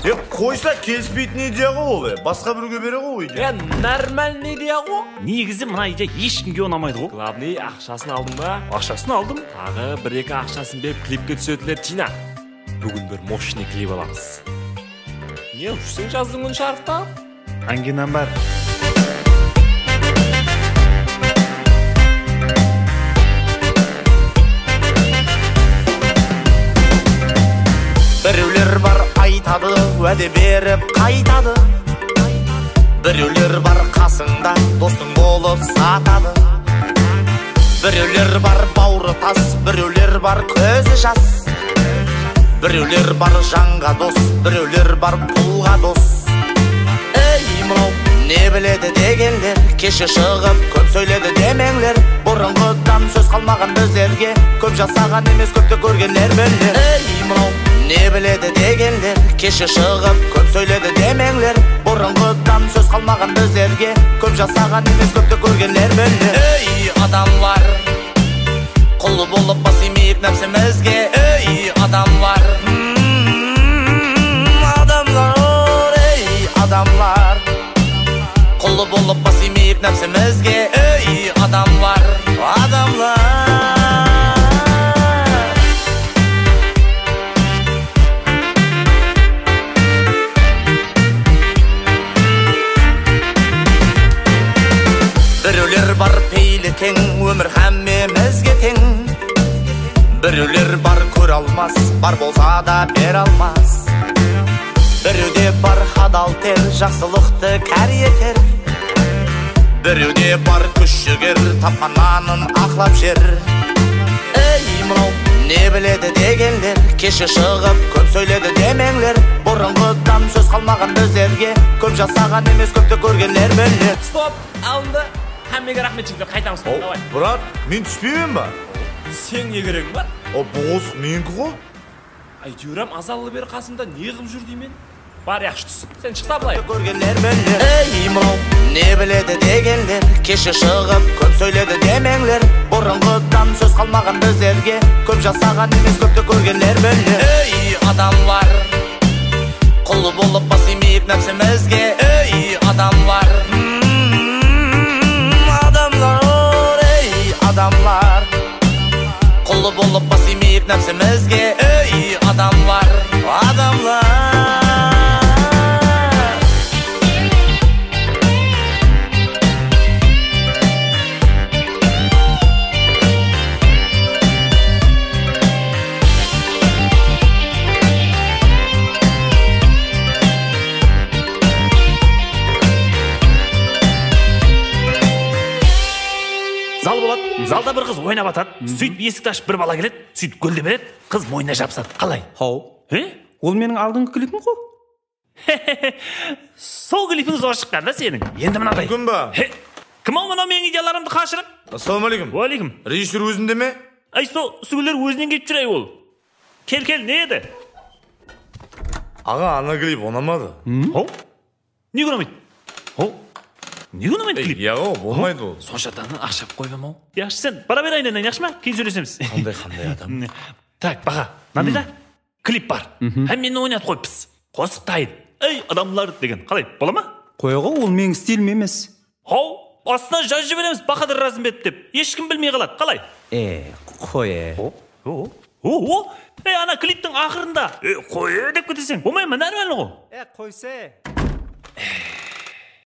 Қойса келіспейтін идея ғой ол. Басқа біреуге бере ғой идея. Нормальный идея ғой. Негізі мына идея ешкімге ұнамайды ғой. Главный, ақшасын алдың ба? Ақшасын алдым. Тағы бір-екі ақшасын беріп клипке түсетілер жина. Бүгін бір мощный клип аламыз. Не үшсің жаздың күн шарықта? Ангинам бар. Біреулер бар айтады, уәде беріп қайтады. Біреулер бар қасыңда достың болып сатады. Біреулер бар бауыры тас, біреулер бар көзі жас. Біреулер бар жанға дос, біреулер бар пұлға дос. Ей мынау не біледі дегендер, кеше шығып көп сөйледі демеңлер. Бұрынғыдан сөз қалмаған біздерге, көп жасаған емес көпті көргенлер білдер. Ей мынау не біледі дегендер, кеше шығып көп сөйледі демеңлер. Бұрынғыдан сөз қалмаған біздерге, көп жасаған емес көпті көргенлер білдер. Ей адамлар, құл болып бас имейіп нәпсімізге. Ей адамлар, адамлар, ей адамлар, құл болып бас имейіп нәпсімізге. Ей адамлар, адамлар. Біреулер бар пейлі тең, өмір хәммемізге тең. Біреулер бар көр алмас, бар болса да бер алмас. Біреуде бар хадал тер, жақсылықты кәр етер. Біреуде бар күш жігер, тапқан нанын ақлап жер. Ей мынау не біледі дегендер, кеше шығып көп сөйледі демеңлер. Бұрынғыдан сөз қалмаған біздерге, көп жасаған емес көпті көргенлер білдер. Стоп, алынды. Хәммеге рахмет жігіттер, қайтамыз. Давай. Брат, мен түспеймін ба? Сен не керегің бар? Бұғысық менікі ғой. Әйтеурем азалы бері қасымда не қып жүр деймен? Бар яқшы түс, сен шықса былай. Көргенлер білдер. Ей мынау не біледі дегендер, кеше шығып көп сөйледі демеңлер. Бұрынғыдан сөз қалмаған біздерге, көп жасаған емес көпті көргенлер білдер. Ей адамлар, құл болып бас имейіп нәпсімізге. Ей адамлар, адамлар, ей адамлар, құл болып бас имейіп нәпсімізге. Ей адамлар, адамлар. Зал болады, залда бір қыз ойнап атады, сөйтіп есікті ашып бір бала келеді, сөйтіп гүлді береді, қыз мойнына жабысады. Қалай? Хау, ол менің алдыңғы клипім ғой. Сол клипің зор шыққан да сенің. Енді мынадай. Мүмкін ба? Кім ол мынау менің идеяларымды қашырып? Ассалаумалейкум. Уалейкум. Режиссер өзінде ме? Ай, сол сүгілер өзінен кетіп жүр ай ол. Кел, не еді? Аға, ана клип ұнамады. Не ұнамайды? Не ұнамайды клип? Яға, болмайды ол. Соншатаны ақшап қойбам ау. Яқшы сен, бара бер айнайын, яқшы ма? Кейін сөйлесеміз. Қандай адам. Так, баға, мынандай да клип бар. Һәм мені ойнат қойыппыз. Қосық дайын. Ей, адамлар деген. Қалай, бола ма? Қойға, ол менің стилім емес. Астына жазып жібереміз Бақадыр Разымбет деп. Ешкім білмей қалады. Қалай? Қой. Ана клиптің ақырында қой деп кетесің. Болмай ма, нормально ғой? Қойсе.